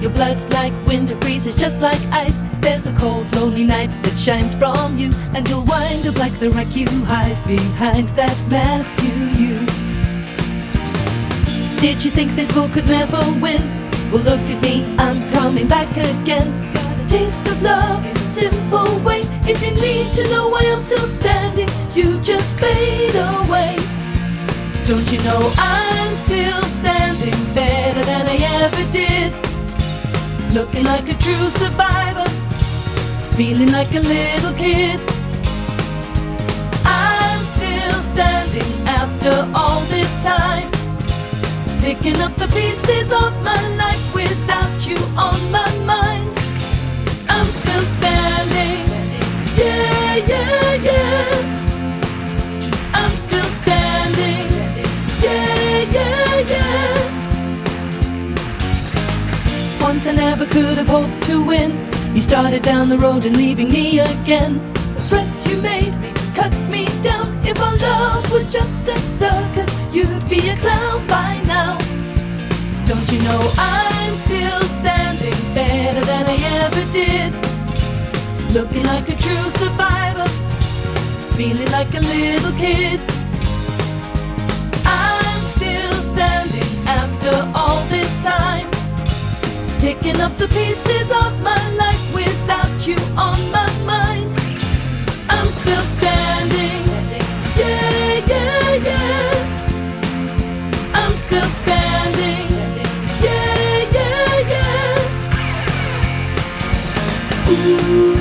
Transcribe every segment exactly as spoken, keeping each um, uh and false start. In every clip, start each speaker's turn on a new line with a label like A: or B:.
A: Your blood like winter freezes just like ice. There's a cold, lonely night that shines from you, and you'll wind up like the wreck you hide behind that mask you use. Did you think this fool could never win? Well, look at me, I'm coming back again. Got a taste of love in a simple way. If you need to know why I'm still standing, you just fade away. Don't you know I'm still standing better than I ever did? Looking like a true survivor, feeling like a little kid. I'm still standing after all this time, picking up the pieces of my life without you on my mind. I'm still standing, yeah, yeah, yeah. I'm still standing, yeah, yeah, yeah. Once I never could have hoped to win. You started down the road and leaving me again. The threats you made cut me down. If our love was just a circus, you'd be a clown by now. Don't you know I'm still standing better than I ever did? Looking like a true survivor, feeling like a little kid. I'm still standing after all this time, picking up the pieces of my life without you on my mind. I'm still standing, yeah, yeah, yeah. I'm still standing, yeah, yeah, yeah. Ooh.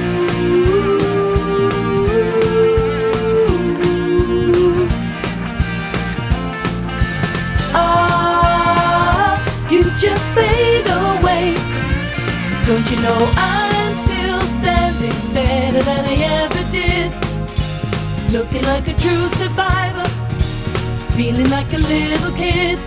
A: Ah, you just fade away. Don't you know I'm still standing better than I ever did? Looking like a true survivor, feeling like a little kid.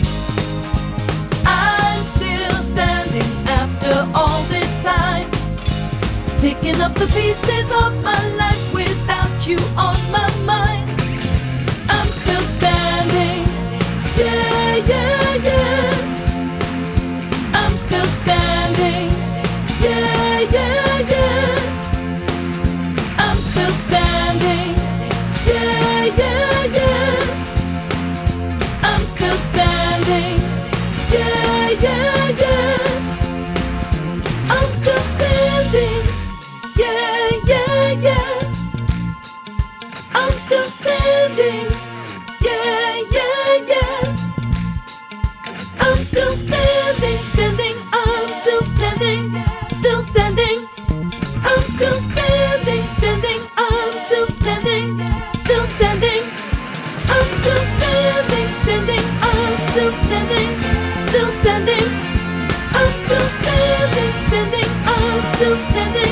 A: I'm still standing after all this time, picking up the pieces of my life without you on my mind. I'm still standing, yeah, yeah, yeah. I'm still standing, yeah, yeah, yeah. I'm still standing, yeah, yeah, yeah. I'm still standing, yeah, yeah, yeah. I'm still standing, yeah, yeah, yeah. I'm still standing, yeah, yeah, yeah. I'm still standing, standing. I'm still standing, still standing. I'm still standing, standing. I'm still standing, still standing. I'm still standing, standing. I'm still standing, still standing. I'm still standing, standing. I'm still standing.